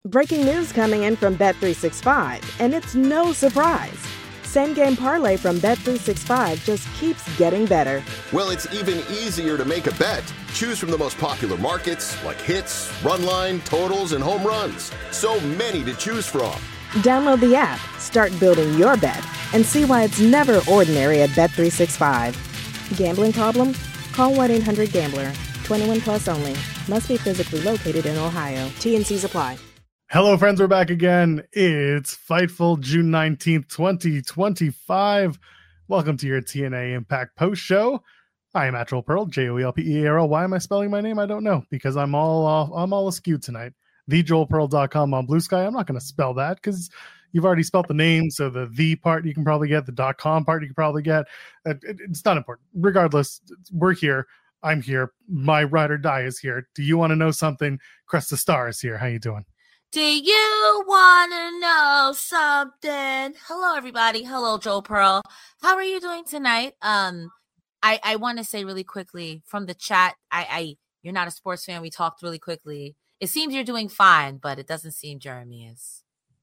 Breaking news coming in from Bet365, and it's no surprise. Same Game Parlay from Bet365 just keeps getting better. Well, it's even easier to make a bet. Choose from the most popular markets like hits, run line, totals, and home runs. So many to choose from. Download the app, start building your bet, and see why it's never ordinary at Bet365. Gambling problem? Call 1-800-GAMBLER. 21 plus only. Must be physically located in Ohio. T&Cs apply. Hello, friends. We're back again. It's Fightful, June 19th, 2025. Welcome to your TNA Impact Post Show. I am Joel Pearl, Joelpearl. Why am I spelling my name? I don't know, because I'm all askew tonight. TheJoelPearl.com on Blue Sky. I'm not going to spell that because you've already spelled the name, so the part you can probably get, the .com part you can probably get. It's not important. Regardless, we're here. I'm here. My ride or die is here. Do you want to know something? Cresta Star is here. How you doing? Do you want to know something? Hello, everybody. Hello, Joel Pearl. How are you doing tonight? I want to say really quickly from the chat, you're not a sports fan. We talked really quickly. It seems you're doing fine, but it doesn't seem Jeremy is.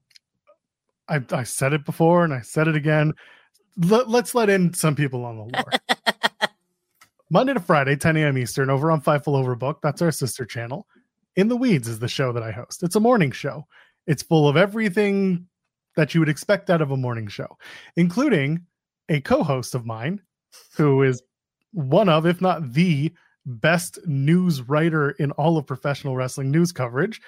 I said it before and I said it again. Let's let in some people on the lore. Monday to Friday, 10 a.m. Eastern, over on Fightful Overbook. That's our sister channel. In the Weeds is the show that I host. It's a morning show. It's full of everything that you would expect out of a morning show, including a co-host of mine who is one of, if not the best news writer in all of professional wrestling news coverage.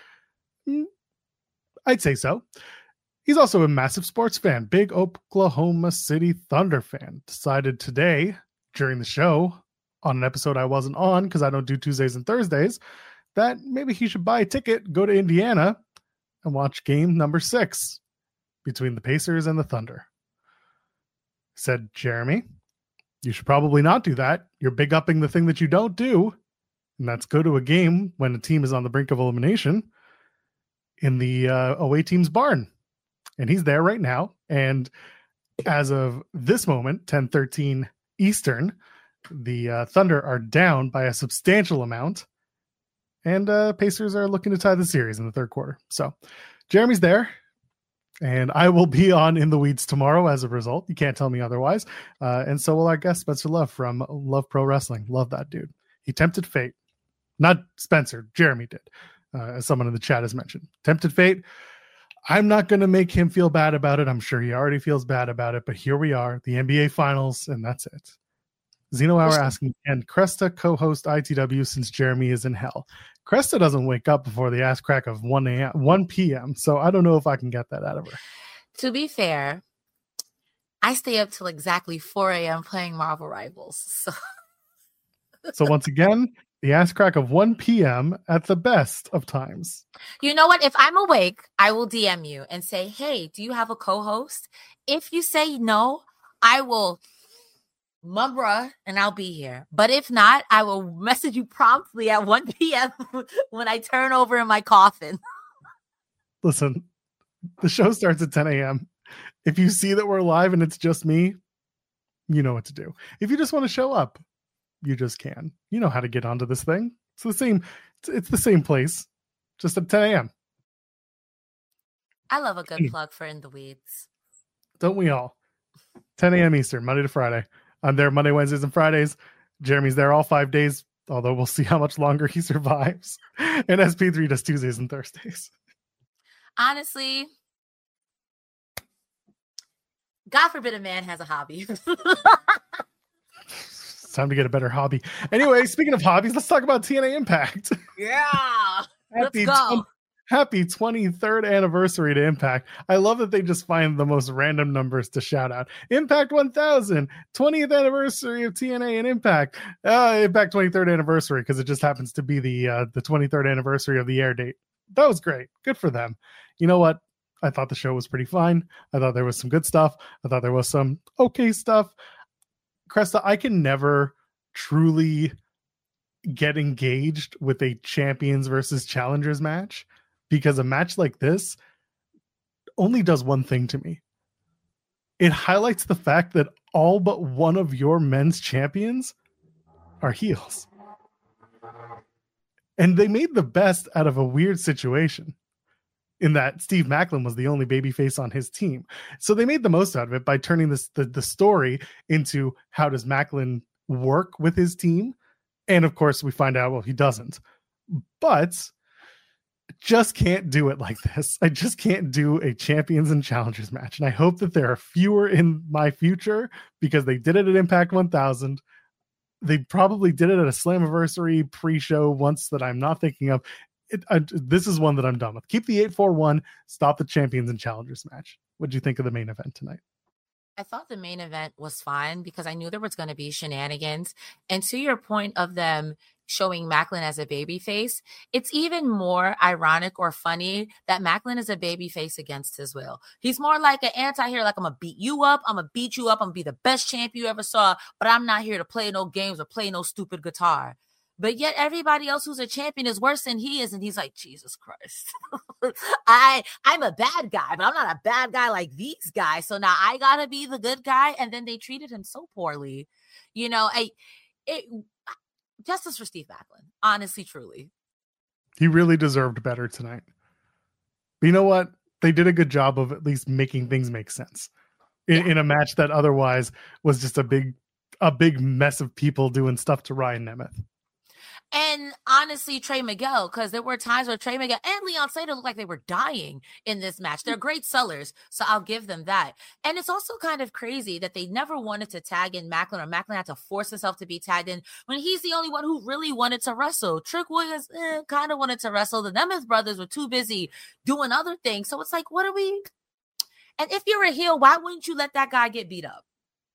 I'd say so. He's also a massive sports fan, big Oklahoma City Thunder fan. Decided today during the show on an episode I wasn't on because I don't do Tuesdays and Thursdays, that maybe he should buy a ticket, go to Indiana, and watch game number 6 between the Pacers and the Thunder. Said, Jeremy, you should probably not do that. You're big upping the thing that you don't do, and that's go to a game when a team is on the brink of elimination in the away team's barn. And he's there right now. And as of this moment, 10:13 Eastern, the Thunder are down by a substantial amount. And Pacers are looking to tie the series in the third quarter. So Jeremy's there. And I will be on In the Weeds tomorrow as a result. You can't tell me otherwise. And so will our guest, Spencer Love from Love Pro Wrestling. Love that dude. He tempted fate. Not Spencer. Jeremy did. As someone in the chat has mentioned. Tempted fate. I'm not going to make him feel bad about it. I'm sure he already feels bad about it. But here we are. The NBA Finals. And that's it. Zeno Hour asking, can Cresta co-host ITW since Jeremy is in hell? Cresta doesn't wake up before the ass crack of 1 p.m., so I don't know if I can get that out of her. To be fair, I stay up till exactly 4 a.m. playing Marvel Rivals. So once again, the ass crack of 1 p.m. at the best of times. You know what? If I'm awake, I will DM you and say, hey, do you have a co-host? If you say no, I will... Mumbra, and I'll be here. But if not, I will message you promptly at 1 p.m. when I turn over in my coffin. Listen, the show starts at 10 a.m. If you see that we're live and it's just me, you know what to do. If you just want to show up, you just can. You know how to get onto this thing. It's the same. It's the same place, just at 10 a.m. I love a good plug for In the Weeds. Don't we all? 10 a.m. Eastern, Monday to Friday. I'm there Monday, Wednesdays, and Fridays. Jeremy's there all 5 days, although we'll see how much longer he survives. And SP3 does Tuesdays and Thursdays. Honestly, God forbid a man has a hobby. It's time to get a better hobby. Anyway, speaking of hobbies, let's talk about TNA Impact. Yeah, let's go. Happy 23rd anniversary to Impact. I love that they just find the most random numbers to shout out. Impact 1000, 20th anniversary of TNA and Impact. Impact 23rd anniversary, because it just happens to be the 23rd anniversary of the air date. That was great. Good for them. You know what? I thought the show was pretty fine. I thought there was some good stuff. I thought there was some okay stuff. Cresta, I can never truly get engaged with a champions versus challengers match, because a match like this only does one thing to me. It highlights the fact that all but one of your men's champions are heels. And they made the best out of a weird situation. in that Steve Maclin was the only babyface on his team. So they made the most out of it by turning the story into how does Maclin work with his team? And of course, we find out, well, he doesn't. But just can't do it like this. I just can't do a champions and challengers match. And I hope that there are fewer in my future, because they did it at Impact 1000. They probably did it at a Slammiversary pre-show once that I'm not thinking of. This is one that I'm done with. Keep the 841, stop the champions and challengers match. What do you think of the main event tonight? I thought the main event was fine because I knew there was going to be shenanigans. And to your point of them showing Maclin as a babyface, it's even more ironic or funny that Maclin is a babyface against his will. He's more like an anti-hero, like, I'm going to beat you up, I'm going to beat you up, I'm going to be the best champ you ever saw, but I'm not here to play no games or play no stupid guitar. But yet everybody else who's a champion is worse than he is. And he's like, Jesus Christ, I'm a bad guy, but I'm not a bad guy like these guys. So now I got to be the good guy. And then they treated him so poorly. You know, justice for Steve Maclin, honestly, truly. He really deserved better tonight. But you know what? They did a good job of at least making things make sense in a match that otherwise was just a big mess of people doing stuff to Ryan Nemeth. And honestly, Trey Miguel, because there were times where Trey Miguel and Leon Slater looked like they were dying in this match. They're great sellers, so I'll give them that. And it's also kind of crazy that they never wanted to tag in Maclin, or Maclin had to force himself to be tagged in when he's the only one who really wanted to wrestle. Trick Williams kind of wanted to wrestle. The Nemeth brothers were too busy doing other things. So it's like, what are we? And if you're a heel, why wouldn't you let that guy get beat up?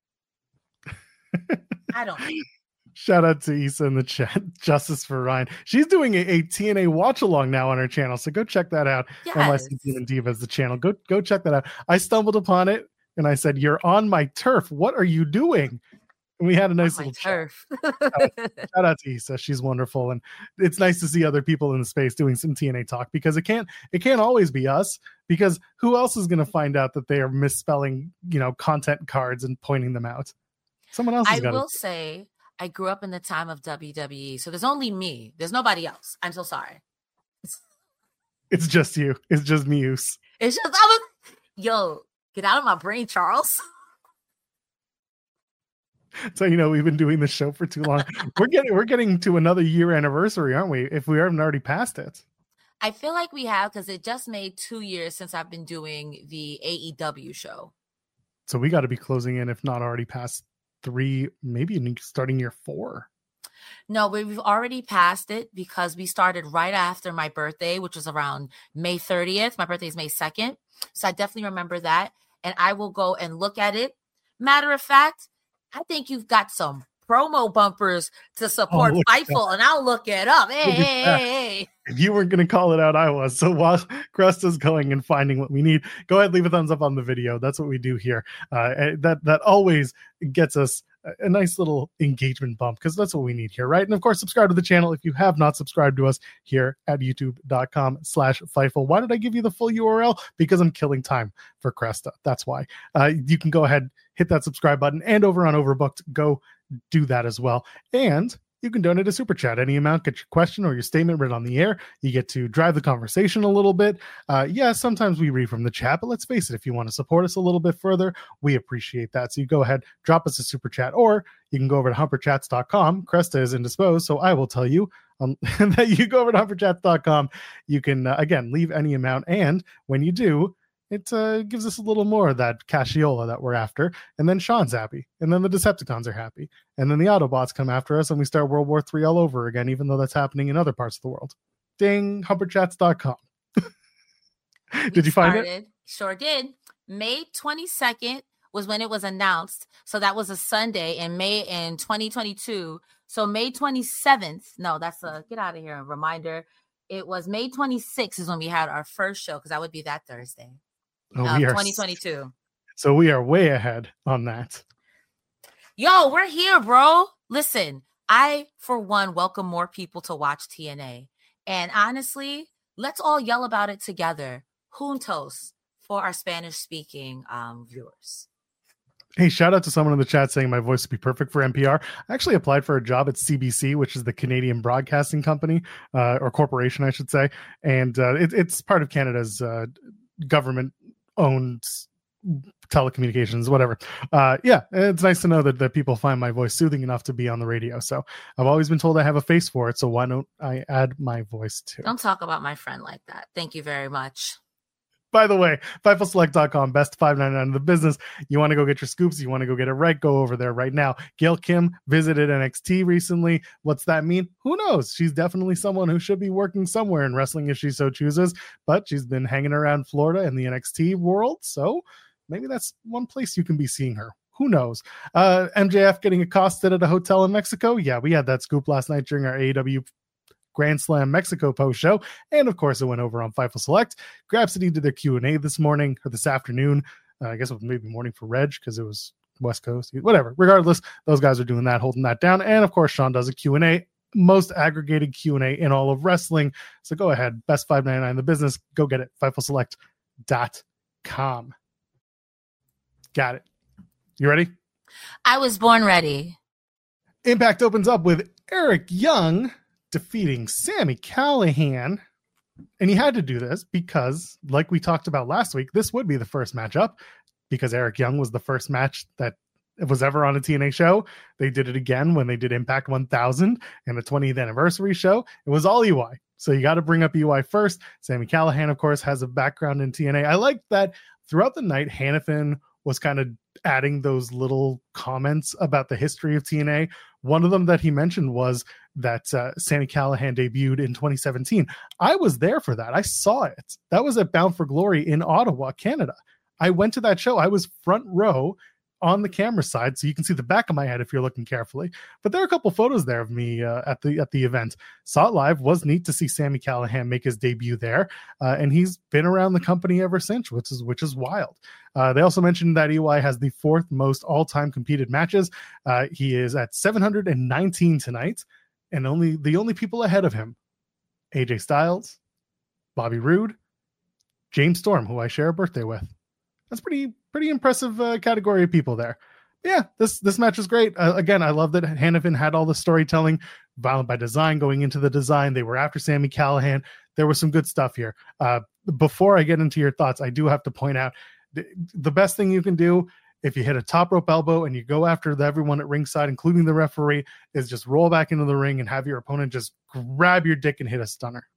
I don't know. Shout out to Issa in the chat. Justice for Ryan. She's doing a TNA watch along now on her channel, so go check that out. Yes. NYC Demon Diva is the channel. Go check that out. I stumbled upon it and I said, "You're on my turf. What are you doing?" And we had a nice little turf. Shout out to Issa. She's wonderful, and it's nice to see other people in the space doing some TNA talk, because it can't always be us. Because who else is going to find out that they are misspelling, content cards and pointing them out? Someone else. I will say, I grew up in the time of WWE, so there's only me. There's nobody else. I'm so sorry. It's just you. It's just Muse. It's just, yo, get out of my brain, Charles. So, we've been doing this show for too long. We're getting to another year anniversary, aren't we? If we haven't already passed it. I feel like we have, because it just made 2 years since I've been doing the AEW show. So we got to be closing in, if not already past 3, maybe starting year 4. No, we've already passed it, because we started right after my birthday, which was around May 30th. My birthday is May 2nd. So I definitely remember that. And I will go and look at it. Matter of fact, I think you've got some promo bumpers to support Fightful, and I'll look it up. Hey. If you weren't going to call it out, I was. So while Cresta's going and finding what we need, go ahead, leave a thumbs up on the video. That's what we do here. That always gets us a nice little engagement bump, because that's what we need here, right? And of course, subscribe to the channel if you have not subscribed to us here at youtube.com/Fightful. Why did I give you the full URL? Because I'm killing time for Cresta. That's why. You can go ahead, hit that subscribe button, and over on Overbooked, go do that as well. And you can donate a super chat, any amount, get your question or your statement read on the air. You get to drive the conversation a little bit. Sometimes we read from the chat, but let's face it, if you want to support us a little bit further, we appreciate that. So you go ahead, drop us a super chat, or you can go over to humperchats.com. Cresta is indisposed, so I will tell you that you go over to humperchats.com. You can, again, leave any amount, and when you do, it gives us a little more of that cassiola that we're after. And then Sean's happy. And then the Decepticons are happy. And then the Autobots come after us and we start World War III all over again, even though that's happening in other parts of the world. Ding, humperchats.com. Did you find it? Sure did. May 22nd was when it was announced. So that was a Sunday in May in 2022. So May 27th. No, that's a get out of here. A reminder. It was May 26th is when we had our first show, because that would be that Thursday. 2022. So we are way ahead on that. Yo, we're here, bro. Listen, I, for one, welcome more people to watch TNA. And honestly, let's all yell about it together. Juntos for our Spanish-speaking viewers. Hey, shout out to someone in the chat saying my voice would be perfect for NPR. I actually applied for a job at CBC, which is the Canadian Broadcasting Company, or corporation, I should say. And it's part of Canada's government-owned telecommunications, whatever. Yeah, it's nice to know that people find my voice soothing enough to be on the radio. So I've always been told I have a face for it. So why don't I add my voice too? Don't talk about my friend like that. Thank you very much. By the way, FightfulSelect.com, best $5.99 in the business. You want to go get your scoops, you want to go get it right, go over there right now. Gail Kim visited NXT recently. What's that mean? Who knows? She's definitely someone who should be working somewhere in wrestling if she so chooses, but she's been hanging around Florida in the NXT world, so maybe that's one place you can be seeing her. Who knows? MJF getting accosted at a hotel in Mexico. Yeah, we had that scoop last night during our AEW Grand Slam Mexico post show, and of course it went over on Fightful Select. Grapsody did their Q&A this morning or this afternoon. I guess it was maybe morning for Reg because it was West Coast, whatever. Regardless, those guys are doing that, holding that down. And of course Sean does a Q&A, most aggregated Q&A in all of wrestling. So go ahead, best $5.99 in the business, go get it. FightfulSelect.com. Got it. You ready? I was born ready. Impact opens up with Eric Young defeating Sami Callihan. And he had to do this because, like we talked about last week, this would be the first matchup because Eric Young was the first match that was ever on a TNA show. They did it again when they did Impact 1000 and the 20th anniversary show. It was all EY. So you got to bring up EY first. Sami Callihan, of course, has a background in TNA. I like that throughout the night, Hannafin was kind of adding those little comments about the history of TNA. One of them that he mentioned was that Sami Callihan debuted in 2017. I was there for that. I saw it. That was at Bound for Glory in Ottawa, Canada. I went to that show. I was front row on the camera side, so you can see the back of my head if you're looking carefully. But there are a couple photos there of me at the event. Saw it live. Was neat to see Sami Callihan make his debut there, and he's been around the company ever since, which is wild. They also mentioned that EY has the fourth most all-time competed matches. He is at 719 tonight, and the only people ahead of him: AJ Styles, Bobby Roode, James Storm, who I share a birthday with. That's pretty impressive category of people there. Yeah, this match is great. Again, I love that Hannafin had all the storytelling, Violent by Design going into the design. They were after Sami Callihan. There was some good stuff here. Before I get into your thoughts, I do have to point out the best thing you can do if you hit a top rope elbow and you go after everyone at ringside, including the referee, is just roll back into the ring and have your opponent just grab your dick and hit a stunner.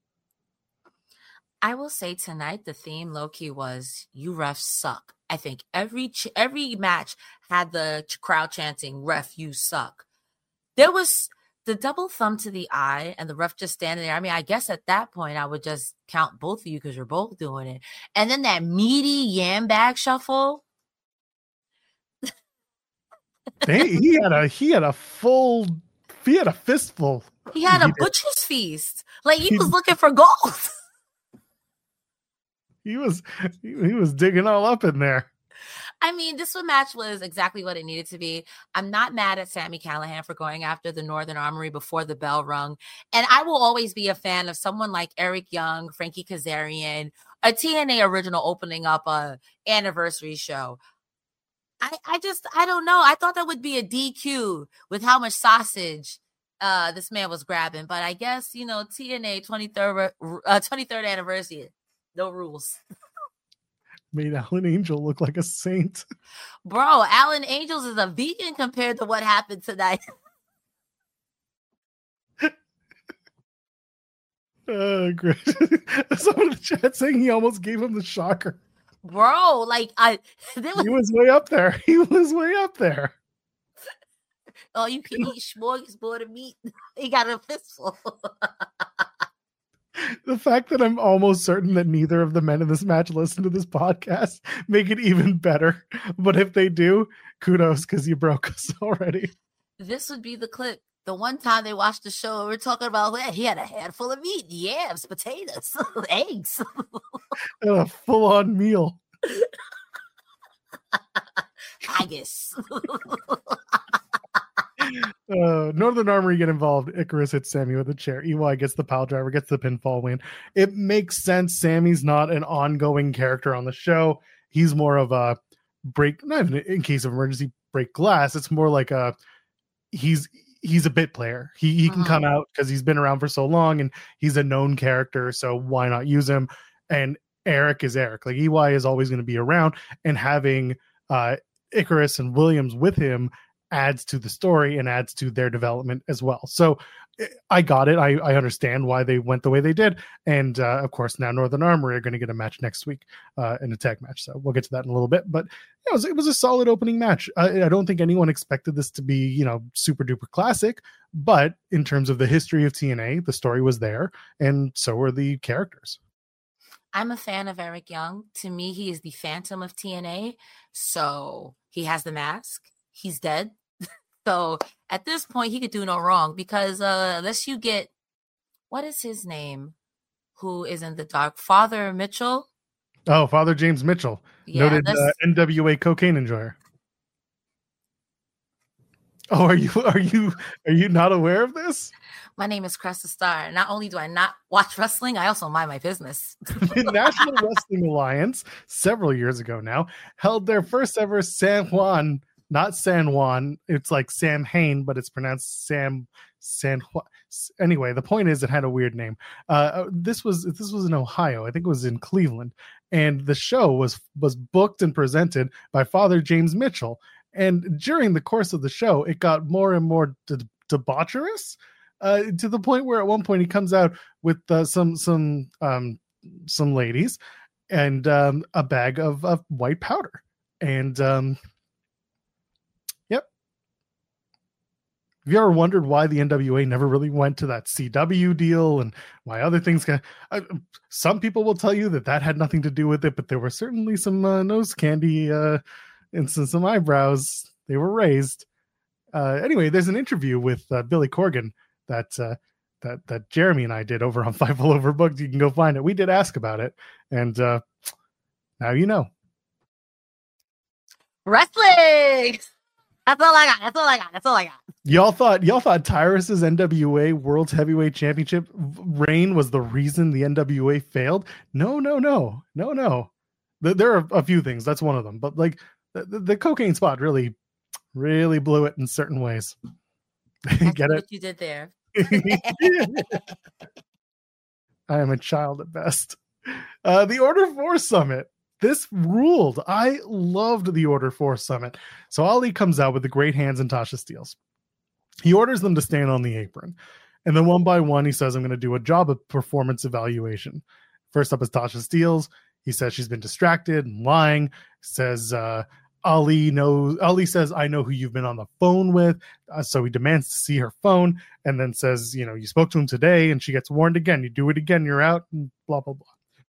I will say tonight the theme low-key was "You refs suck." I think every match had the crowd chanting "Ref, you suck." There was the double thumb to the eye and the ref just standing there. I mean, I guess at that point I would just count both of you because you're both doing it. And then that meaty yam bag shuffle. He had a fistful. He had a butcher's feast. Like he was looking for gold. He was digging all up in there. I mean, this match was exactly what it needed to be. I'm not mad at Sami Callihan for going after the Northern Armory before the bell rung. And I will always be a fan of someone like Eric Young, Frankie Kazarian, a TNA original opening up a anniversary show. I don't know. I thought that would be a DQ with how much sausage this man was grabbing. But I guess, TNA 23rd anniversary. No rules. Made Alan Angel look like a saint. Bro, Alan Angels is a vegan compared to what happened tonight. Great. Someone in the chat saying he almost gave him the shocker. Bro, he was way up there. He was way up there. Oh, you can eat smorgasbord of meat. He got a fistful. The fact that I'm almost certain that neither of the men in this match listen to this podcast make it even better. But if they do, kudos, because you broke us already. This would be the clip. The one time they watched the show, we were talking about that. He had a handful of meat, yams, potatoes, eggs. And a full-on meal. Haggis. Northern Armory get involved. Icarus hits Sammy with a chair. EY gets the pile driver, gets the pinfall win. It makes sense. Sammy's not an ongoing character on the show. He's more of a break, not even in case of emergency, break glass. It's more like he's a bit player. He can come out because he's been around for so long and he's a known character. So why not use him? And Eric is Eric. Like EY is always going to be around, and having Icarus and Williams with him adds to the story and adds to their development as well. So I got it. I understand why they went the way they did. And of course, now Northern Armory are going to get a match next week in a tag match. So we'll get to that in a little bit. But it was a solid opening match. I don't think anyone expected this to be, super duper classic. But in terms of the history of TNA, the story was there. And so were the characters. I'm a fan of Eric Young. To me, he is the Phantom of TNA. So he has the mask. He's dead. So at this point, he could do no wrong because unless you get, what is his name? Who is in the dark? Father Mitchell. Oh, Father James Mitchell, noted NWA cocaine enjoyer. Oh, are you not aware of this? My name is Cresta Star. Not only do I not watch wrestling, I also mind my business. The National Wrestling Alliance, several years ago now, held their first ever San Juan. Not San Juan. It's like Sam Hain, but it's pronounced San Juan. Anyway, the point is it had a weird name. This was in Ohio. I think it was in Cleveland. And the show was booked and presented by Father James Mitchell. And during the course of the show, it got more and more debaucherous to the point where at one point he comes out with some ladies and a bag of white powder. And have you ever wondered why the NWA never really went to that CW deal and why other things some people will tell you that had nothing to do with it, but there were certainly some nose candy and some eyebrows. They were raised. Anyway, there's an interview with Billy Corgan that Jeremy and I did over on Fightful Overbooked. You can go find it. We did ask about it. And now you know. Wrestling! That's all I got. Y'all thought Tyrus's NWA World Heavyweight Championship reign was the reason the NWA failed? No. There are a few things. That's one of them. But like the cocaine spot really, really blew it in certain ways. Get it? What you did there. I am a child at best. The Order 4 Summit. This ruled. I loved the Order 4 Summit. So Ali comes out with the great hands and Tasha Steelz. He orders them to stand on the apron. And then one by one, he says, I'm going to do a job of performance evaluation. First up is Tasha Steelz. He says she's been distracted and lying. Says Ali says, I know who you've been on the phone with. So he demands to see her phone and then says, you spoke to him today, and she gets warned again. You do it again, you're out, and blah, blah, blah.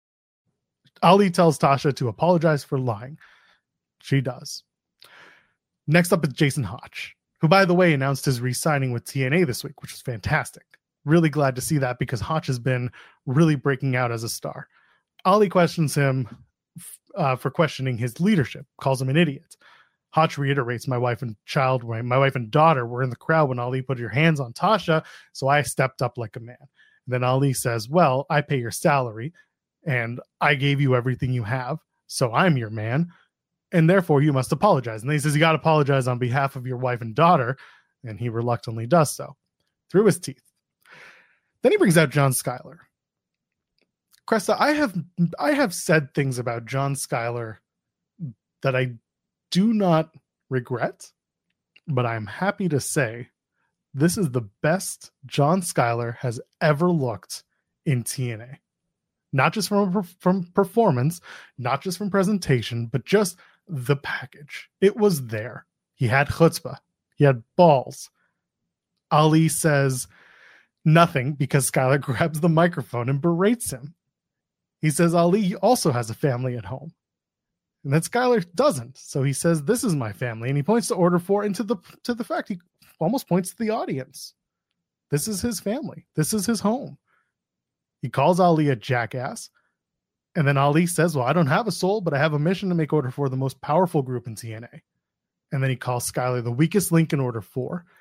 Ali tells Tasha to apologize for lying. She does. Next up is Jason Hotch, who, by the way, announced his re-signing with TNA this week, which was fantastic. Really glad to see that because Hotch has been really breaking out as a star. Ali questions him for questioning his leadership, calls him an idiot. Hotch reiterates, my wife and daughter were in the crowd when Ali put your hands on Tasha, so I stepped up like a man. And then Ali says, well, I pay your salary, and I gave you everything you have, so I'm your man, and therefore you must apologize. And then he says, you got to apologize on behalf of your wife and daughter, and he reluctantly does so, through his teeth. Then he brings out John Skyler. Cresta, I have said things about John Skyler that I do not regret, but I'm happy to say this is the best John Skyler has ever looked in TNA. Not just from performance, not just from presentation, but just the package. It was there. He had chutzpah. He had balls. Ali says nothing because Skyler grabs the microphone and berates him. He says Ali also has a family at home. And then Skyler doesn't. So he says, this is my family. And he points to Order 4 and to the fact he almost points to the audience. This is his family. This is his home. He calls Ali a jackass. And then Ali says, well, I don't have a soul, but I have a mission to make Order 4 the most powerful group in TNA. And then he calls Skyler the weakest link in Order 4.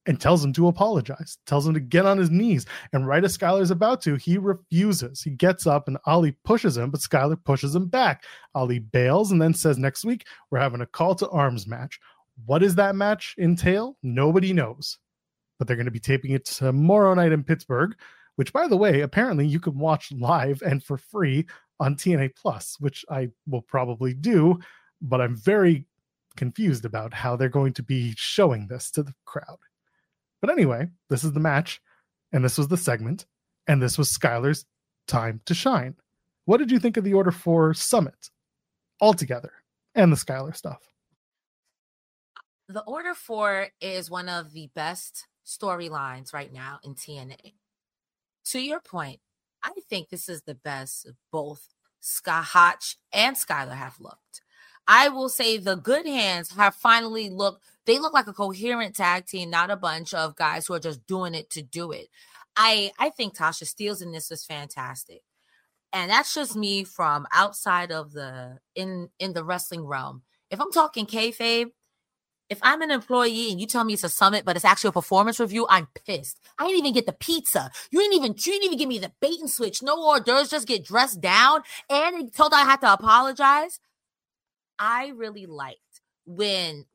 and tells him to apologize, tells him to get on his knees. And right as Skylar's about to, he refuses. He gets up and Ali pushes him, but Skylar pushes him back. Ali bails and then says, next week, we're having a call to arms match. What does that match entail? Nobody knows. But they're going to be taping it tomorrow night in Pittsburgh, which, by the way, apparently you can watch live and for free on TNA Plus, which I will probably do, but I'm very confused about how they're going to be showing this to the crowd. But anyway, this is the match, and this was the segment, and this was Skylar's time to shine. What did you think of the Order 4 Summit altogether and the Skylar stuff? The Order 4 is one of the best storylines right now in TNA. To your point, I think this is the best both Hotch and Skylar have looked. I will say the Good Hands have finally they look like a coherent tag team, not a bunch of guys who are just doing it to do it. I think Tasha Steelz in this was fantastic. And that's just me from outside of in the wrestling realm. If I'm talking kayfabe, if I'm an employee and you tell me it's a summit, but it's actually a performance review, I'm pissed. I didn't even get the pizza. You didn't even give me the bait and switch. No hors d'oeuvres, just get dressed down. And they told I had to apologize. I really liked when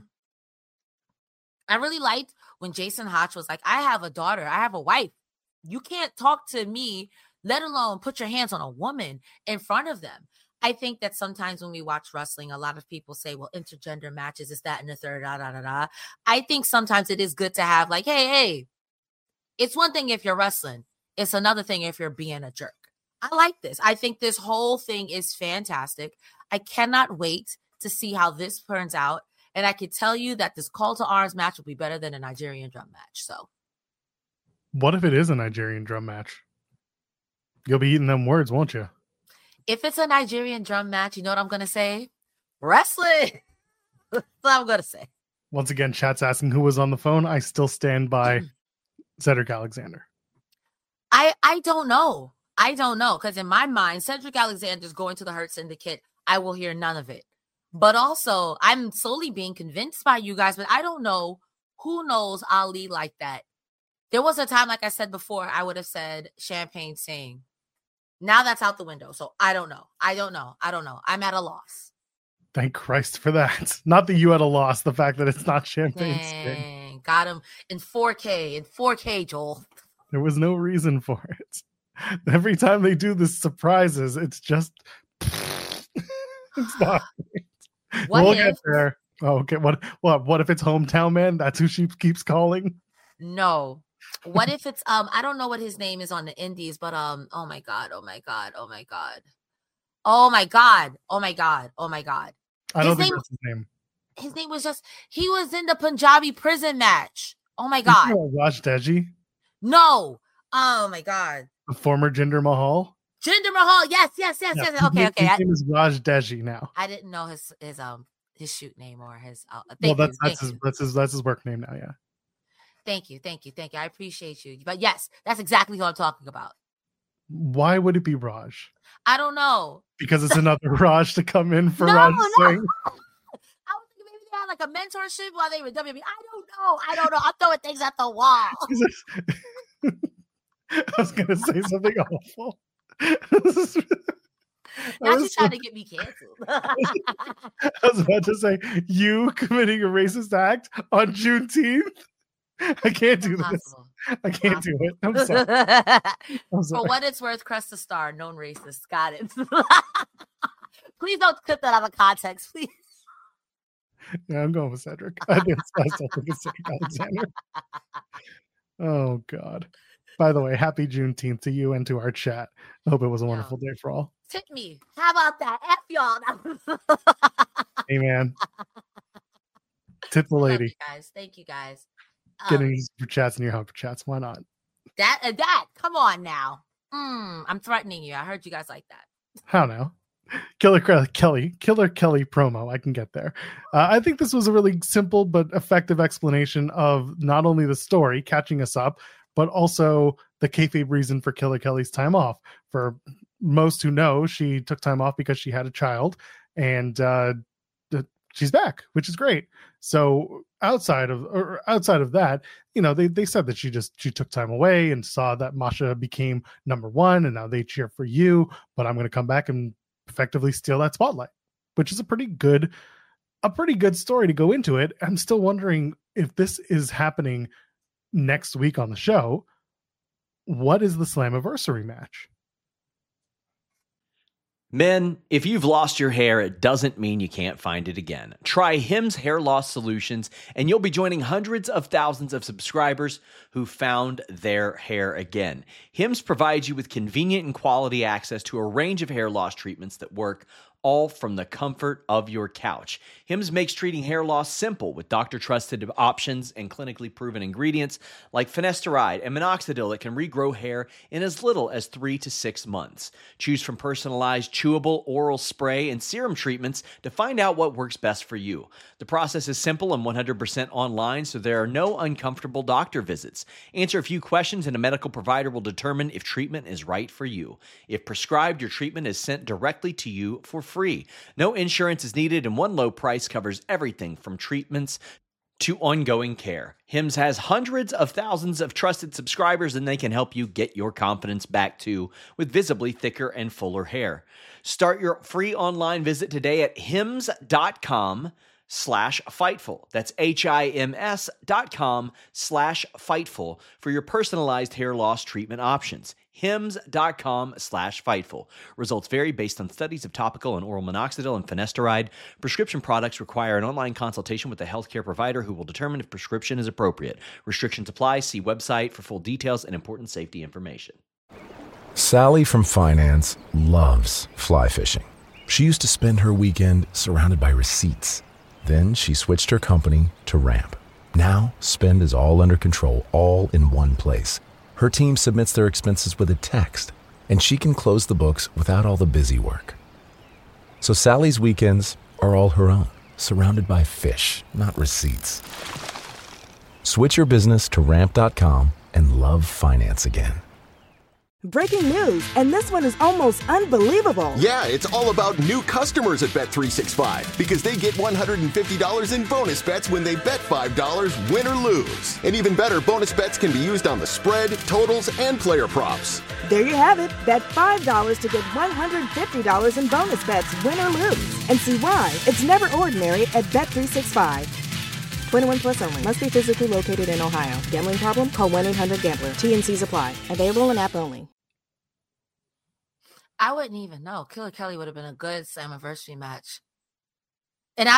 Jason Hotch was like, I have a daughter, I have a wife. You can't talk to me, let alone put your hands on a woman in front of them. I think that sometimes when we watch wrestling, a lot of people say, well, intergender matches, is that and the third, I think sometimes it is good to have like, hey, it's one thing if you're wrestling. It's another thing if you're being a jerk. I like this. I think this whole thing is fantastic. I cannot wait to see how this turns out. And I can tell you that this call to arms match will be better than a Nigerian drum match. So what if it is a Nigerian drum match? You'll be eating them words, won't you? If it's a Nigerian drum match, you know what I'm going to say? Wrestling. That's what I'm going to say. Once again, chat's asking who was on the phone. I still stand by Cedric Alexander. I don't know. I don't know. Because in my mind, Cedric Alexander's going to the Hurt Syndicate. I will hear none of it. But also, I'm slowly being convinced by you guys, but I don't know who knows Ali like that. There was a time, like I said before, I would have said Champagne Singh. Now that's out the window. So I don't know. I'm at a loss. Thank Christ for that. Not that you at a loss. The fact that it's not Champagne Singh. Got him in 4K, Joel. There was no reason for it. Every time they do the surprises, it's just... it's not. We'll get there. Oh, okay. What if it's Hometown Man? That's who she keeps calling? No. What if it's I don't know what his name is on the indies, but oh my god. I don't think that's his name. His name was he was in the Punjabi prison match. Oh my god. Raj Deji? No. Oh my god. The former Jinder Mahal? Jinder Mahal. Yes. Okay. His name is Raj Deji now. I didn't know his shoot name or his that's his work name now, yeah. Thank you. I appreciate you. But yes, that's exactly who I'm talking about. Why would it be Raj? I don't know. Because it's another Raj to come in for Raj Singh. I was thinking maybe they had like a mentorship while they were WWE. I don't know. I'm throwing things at the wall. I was going to say something awful. Now she's trying to get me canceled. I was about to say, you committing a racist act on Juneteenth? I can't do this. I can't do it. I'm sorry. For what it's worth, Crest the Star, known racist. Got it. Please don't clip that out of context, please. Yeah, I'm going with Cedric. I still think it's Cedric Alexander. Oh, God. By the way, happy Juneteenth to you and to our chat. I hope it was a wonderful day for all. Tip me. How about that? F y'all. Hey, man. Tip the lady. Thank you, guys. Getting these super chats in your Humper chats. Why not? That. Come on now. I'm threatening you. I heard you guys like that. How now? Killer Kelly promo. I can get there. I think this was a really simple but effective explanation of not only the story catching us up, but also the kayfabe reason for Killer Kelly's time off. For most who know, she took time off because she had a child, and she's back, which is great. So outside of that, they said that she took time away and saw that Masha became number one, and now they cheer for you, but I'm going to come back and effectively steal that spotlight, which is a pretty good story to go into it. I'm still wondering if this is happening next week on the show. What is the Slammiversary match? Men, if you've lost your hair, it doesn't mean you can't find it again. Try Hims Hair Loss Solutions, and you'll be joining hundreds of thousands of subscribers who found their hair again. Hims provides you with convenient and quality access to a range of hair loss treatments that work all from the comfort of your couch. Hims makes treating hair loss simple with doctor-trusted options and clinically proven ingredients like finasteride and minoxidil that can regrow hair in as little as 3 to 6 months. Choose from personalized chewable, oral spray, and serum treatments to find out what works best for you. The process is simple and 100% online, so there are no uncomfortable doctor visits. Answer a few questions and a medical provider will determine if treatment is right for you. If prescribed, your treatment is sent directly to you for free. No insurance is needed, and one low price covers everything from treatments to ongoing care. Hims has hundreds of thousands of trusted subscribers, and they can help you get your confidence back too with visibly thicker and fuller hair. Start your free online visit today at hims.com/Fightful. That's HIMS.com/Fightful for your personalized hair loss treatment options. hims.com/Fightful. Results vary based on studies of topical and oral minoxidil and finasteride. Prescription products require an online consultation with a healthcare provider who will determine if prescription is appropriate. Restrictions apply. See website for full details and important safety information. Sally from finance loves fly fishing. She used to spend her weekend surrounded by receipts. Then she switched her company to Ramp. Now, spend is all under control, all in one place. Her team submits their expenses with a text, and she can close the books without all the busy work. So Sally's weekends are all her own, surrounded by fish, not receipts. Switch your business to Ramp.com and love finance again. Breaking news, and this one is almost unbelievable. Yeah, it's all about new customers at Bet365 because they get $150 in bonus bets when they bet $5, win or lose. And even better, bonus bets can be used on the spread, totals, and player props. There you have it. Bet $5 to get $150 in bonus bets, win or lose. And see why it's never ordinary at Bet365. 21 plus only. Must be physically located in Ohio. Gambling problem? Call 1-800-GAMBLER. T&Cs apply. Available in app only. I wouldn't even know. Killer Kelly would have been a good Slammiversary match. And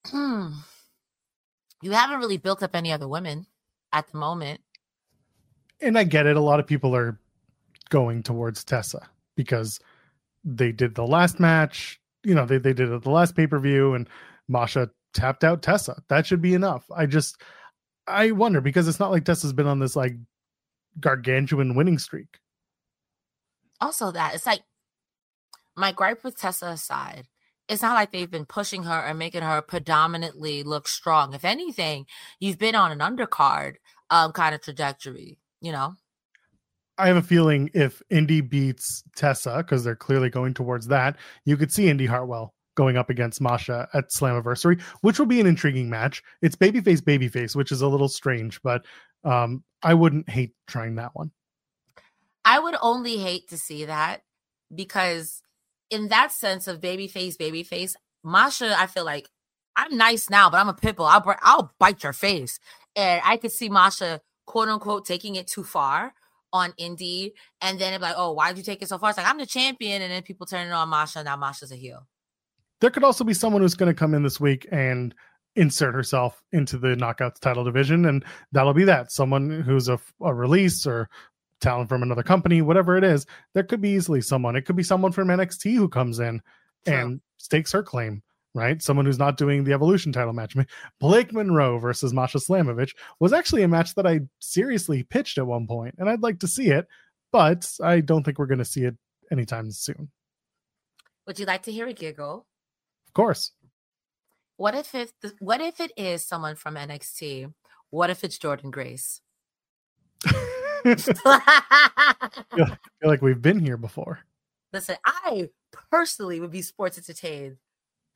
you haven't really built up any other women at the moment. And I get it. A lot of people are going towards Tessa because they did the last match. They did it at the last pay-per-view, and Masha tapped out Tessa. That should be enough. I wonder, because it's not like Tessa's been on this like gargantuan winning streak. Also that it's like, my gripe with Tessa aside, it's not like they've been pushing her or making her predominantly look strong. If anything, you've been on an undercard kind of trajectory, I have a feeling if Indy beats Tessa, because they're clearly going towards that, you could see Indy Hartwell going up against Masha at Slammiversary, which will be an intriguing match. It's babyface, which is a little strange, but I wouldn't hate trying that one. I would only hate to see that because in that sense of babyface, Masha, I feel like I'm nice now, but I'm a pit bull. I'll bite your face. And I could see Masha, quote unquote, taking it too far on Indy. And then it's like, oh, why'd you take it so far? It's like, I'm the champion. And then people turn it on Masha. Now Masha's a heel. There could also be someone who's going to come in this week and insert herself into the Knockouts title division. And that'll be that. Someone who's a release or talent from another company, whatever it is. There could be easily someone. It could be someone from NXT who comes in and stakes her claim, right? Someone who's not doing the Evolution title match. Blake Monroe versus Masha Slamovich was actually a match that I seriously pitched at one point, and I'd like to see it, but I don't think we're going to see it anytime soon. Would you like to hear a giggle? Of course. What if it is someone from NXT? What if it's Jordynne Grace? I feel like we've been here before. Listen, I personally would be sports entertained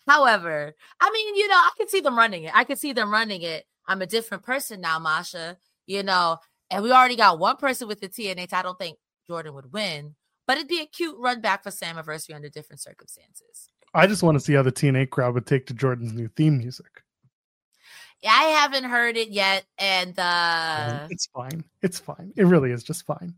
However, I mean, I can see them running it. I'm a different person now, Masha, and we already got one person with the TNA. I don't think Jordan would win, but it'd be a cute run back for Slammiversary under different circumstances. I just want to see how the TNA crowd would take to Jordan's new theme music. I haven't heard it yet, and it's fine. It's fine. It really is just fine.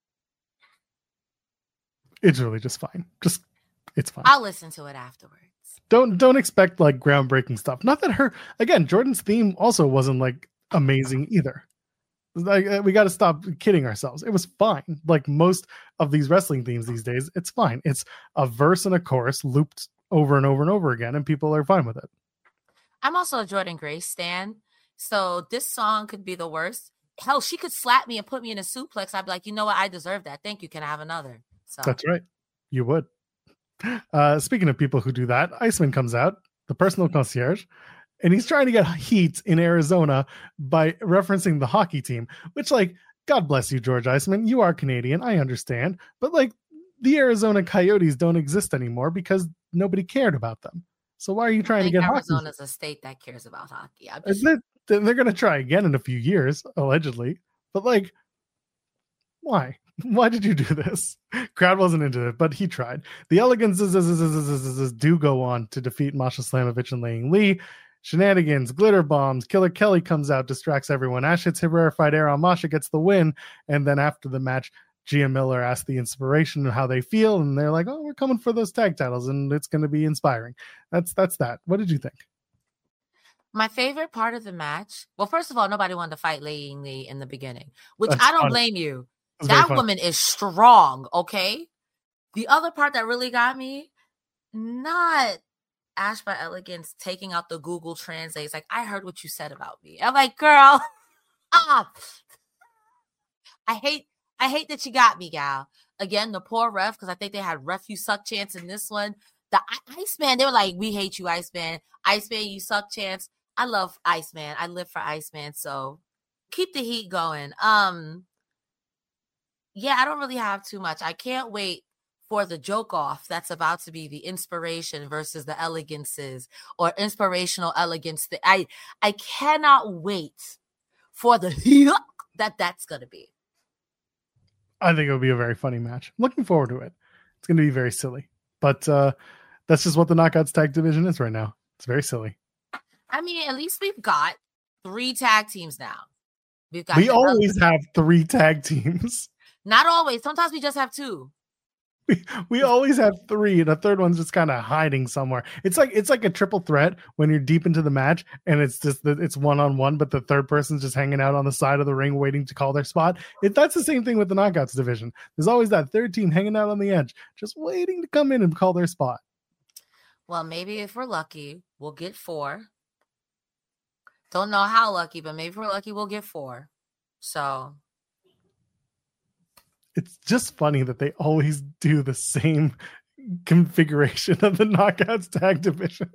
It's really just fine. It's fine. I'll listen to it afterwards. Don't expect like groundbreaking stuff. Not that Jordan's theme also wasn't like amazing either. Like we got to stop kidding ourselves. It was fine. Like most of these wrestling themes these days, it's fine. It's a verse and a chorus looped over and over and over again, and people are fine with it. I'm also a Jordan Grace stan, so this song could be the worst. Hell, she could slap me and put me in a suplex. I'd be like, you know what? I deserve that. Thank you. Can I have another? So that's right. You would. Speaking of people who do that, Iceman comes out, the personal concierge, and he's trying to get heat in Arizona by referencing the hockey team, which, like, God bless you, George Iceman. You are Canadian. I understand. But, like, the Arizona Coyotes don't exist anymore because nobody cared about them. So why are you trying to get hockey? Arizona's a state that cares about hockey. They're going to try again in a few years, allegedly. But, like, why? Why did you do this? Crowd wasn't into it, but he tried. The Elegants do go on to defeat Masha Slamovich and Laying Lee. Shenanigans, glitter bombs, Killer Kelly comes out, distracts everyone. Ash hits her rarefied air on Masha, gets the win. And then after the match, Gia Miller asked the inspiration of how they feel. And they're like, oh, we're coming for those tag titles and it's going to be inspiring. That's that. What did you think? My favorite part of the match. Well, first of all, nobody wanted to fight Laying Lee in the beginning, which That's I don't funny. blame you. That woman is strong, okay? The other part that really got me, not Ash by Elegance taking out the Google Translate. It's like, I heard what you said about me. I'm like, girl, I hate that you got me, gal. Again, the poor ref, because I think they had ref you suck chance in this one. The Iceman, they were like, we hate you, Iceman. Iceman, you suck chance. I love Iceman. I live for Iceman, so keep the heat going. Yeah, I don't really have too much. I can't wait for the joke off that's about to be the inspiration versus the elegances or inspirational elegance. I cannot wait for the that's going to be. I think it'll be a very funny match. I'm looking forward to it. It's going to be very silly, but that's just what the Knockouts tag division is right now. It's very silly. I mean, at least we've got 3 tag teams now. We always have 3 tag teams. Not always. Sometimes we just have 2. We always have 3, and a third one's just kind of hiding somewhere. It's like a triple threat when you're deep into the match, and it's just it's 1-on-1, but the third person's just hanging out on the side of the ring waiting to call their spot. That's the same thing with the Knockouts division. There's always that third team hanging out on the edge, just waiting to come in and call their spot. Well, maybe if we're lucky, we'll get 4. Don't know how lucky, but maybe if we're lucky, we'll get 4. So it's just funny that they always do the same configuration of the Knockouts tag division.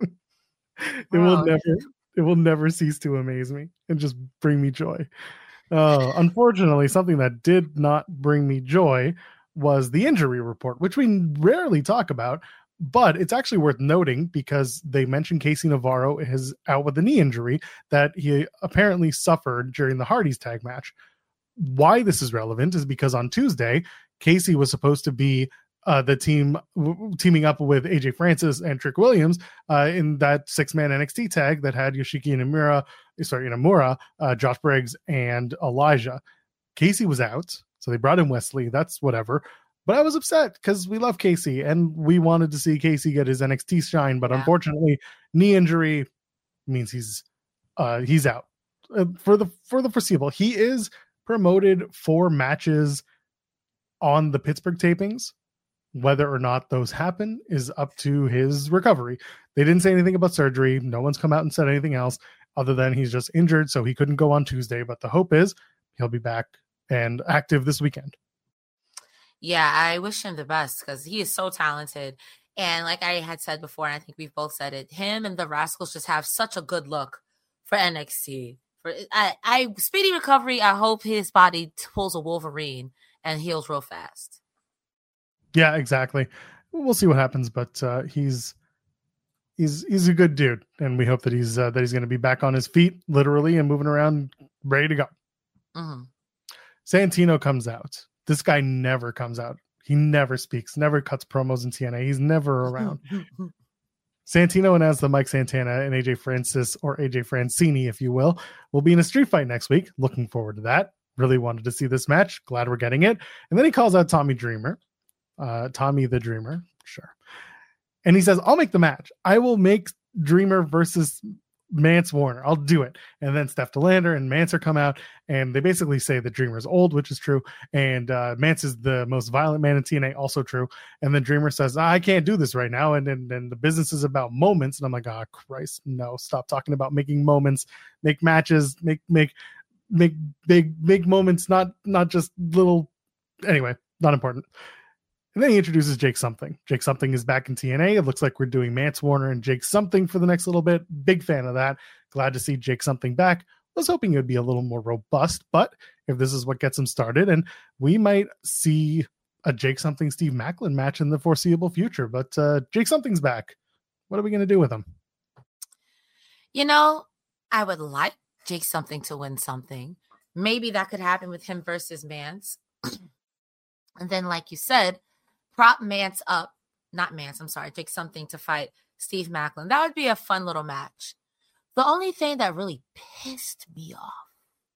It will never cease to amaze me and just bring me joy. Unfortunately, something that did not bring me joy was the injury report, which we rarely talk about, but it's actually worth noting because they mentioned Casey Navarro is out with a knee injury that he apparently suffered during the Hardys tag match. Why this is relevant is because on Tuesday, Casey was supposed to be the teaming up with AJ Francis and Trick Williams in that 6-man NXT tag that had Yoshiki Inamura, Josh Briggs, and Elijah. Casey was out, so they brought in Wesley. That's whatever. But I was upset because we love Casey and we wanted to see Casey get his NXT shine. But unfortunately, knee injury means he's out for the foreseeable. He is promoted for matches on the Pittsburgh tapings. Whether or not those happen is up to his recovery. They didn't say anything about surgery. No one's come out and said anything else other than he's just injured, so he couldn't go on Tuesday. But the hope is he'll be back and active this weekend. Yeah, I wish him the best because he is so talented. And like I had said before, and I think we've both said it, him and the Rascals just have such a good look for NXT. I speedy recovery. I hope his body pulls a Wolverine and heals real fast. Yeah, exactly. We'll see what happens, but he's he's a good dude, and we hope that he's going to be back on his feet, literally, and moving around, ready to go. Mm-hmm. Santino comes out. This guy never comes out. He never speaks, never cuts promos in TNA. He's never around. Santino announced that Mike Santana and AJ Francis, or AJ Francini, if you will be in a street fight next week. Looking forward to that. Really wanted to see this match. Glad we're getting it. And then he calls out Tommy Dreamer. Tommy the Dreamer. Sure. And he says, I'll make the match. I will make Dreamer versus Mance Warner. I'll do it. And then Steph DeLander and Manser come out, and they basically say that Dreamer's old, which is true. And Mance is the most violent man in TNA, also true. And then Dreamer says, I can't do this right now. And then the business is about moments. And I'm like, oh, Christ, no, stop talking about making moments, make matches, make big moments, not just little. Anyway, not important. And then he introduces Jake Something. Jake Something is back in TNA. It looks like we're doing Mance Warner and Jake Something for the next little bit. Big fan of that. Glad to see Jake Something back. Was hoping it would be a little more robust, but if this is what gets him started, and we might see a Jake Something Steve Macklin match in the foreseeable future. But Jake Something's back. What are we going to do with him? I would like Jake Something to win something. Maybe that could happen with him versus Mance. And then, like you said, prop Mance up. Not Mance, I'm sorry. Jake Something to fight Steve Macklin. That would be a fun little match. The only thing that really pissed me off,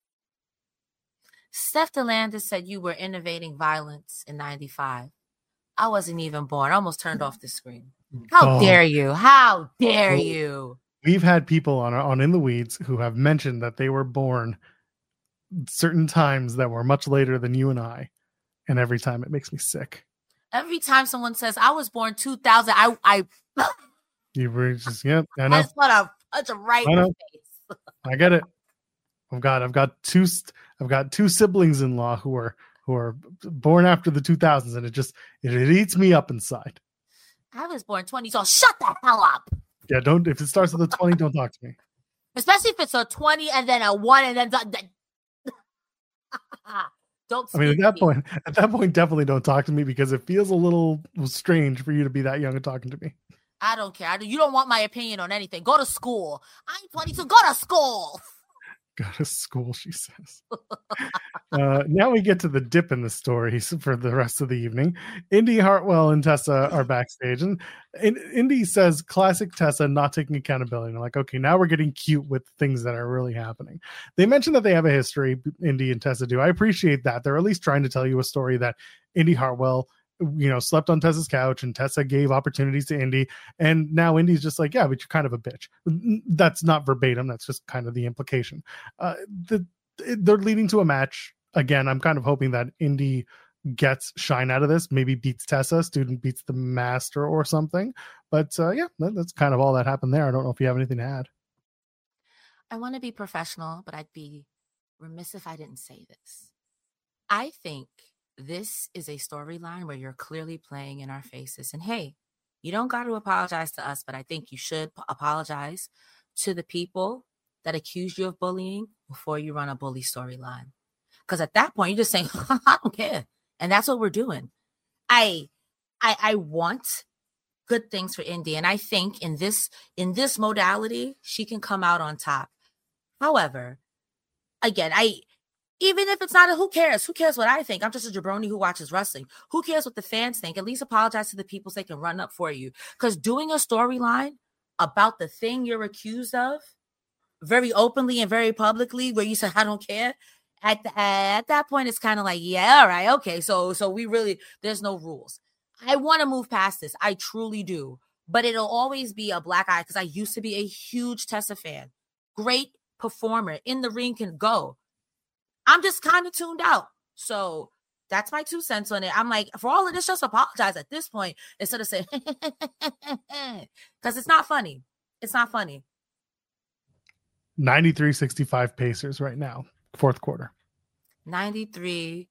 Steph DeLander said you were innovating violence in 95. I wasn't even born. I almost turned off the screen. How dare you? How dare you? We've had people on In the Weeds who have mentioned that they were born certain times that were much later than you and I. And every time it makes me sick. Every time someone says I was born 2000, I you were just, yep. I know. That's a right in the face. I get it. I've got two siblings-in-law who are born after the 2000s, and it eats me up inside. I was born 20, so shut the hell up. Yeah, don't. If it starts with a 20, don't talk to me. Especially if it's a 20 and then a 1 and then don't. I mean, at that point, definitely don't talk to me, because it feels a little strange for you to be that young and talking to me. I don't care. You don't want my opinion on anything. Go to school. I'm 22. Go to school. Go to school, she says. Now we get to the dip in the stories for the rest of the evening. Indy Hartwell and Tessa are backstage, and Indy says, classic Tessa not taking accountability. And I'm like, okay, now we're getting cute with things that are really happening. They mentioned that they have a history, Indy and Tessa do. I appreciate that. They're at least trying to tell you a story that Indy Hartwell, slept on Tessa's couch, and Tessa gave opportunities to Indy, and now Indy's just like, yeah, but you're kind of a bitch. That's not verbatim. That's just kind of the implication. They're leading to a match. Again, I'm kind of hoping that Indy gets shine out of this, maybe beats Tessa, student beats the master or something. But that's kind of all that happened there. I don't know if you have anything to add. I want to be professional, but I'd be remiss if I didn't say this. I think this is a storyline where you're clearly playing in our faces. And hey, you don't got to apologize to us, but I think you should apologize to the people that accused you of bullying before you run a bully storyline. Because at that point, you're just saying, I don't care. And that's what we're doing. I want good things for Indy. And I think in this modality, she can come out on top. However, again, even if it's not who cares? Who cares what I think? I'm just a jabroni who watches wrestling. Who cares what the fans think? At least apologize to the people so they can run up for you. Because doing a storyline about the thing you're accused of very openly and very publicly, where you say, I don't care, at that point, it's kind of like, yeah, all right, okay. So we really, there's no rules. I want to move past this. I truly do. But it'll always be a black eye, because I used to be a huge Tessa fan. Great performer. In the ring, can go. I'm just kind of tuned out. So that's my 2 cents on it. I'm like, for all of this, just apologize at this point instead of saying, because it's not funny. It's not funny. 93-65 Pacers right now, fourth quarter. 93-65.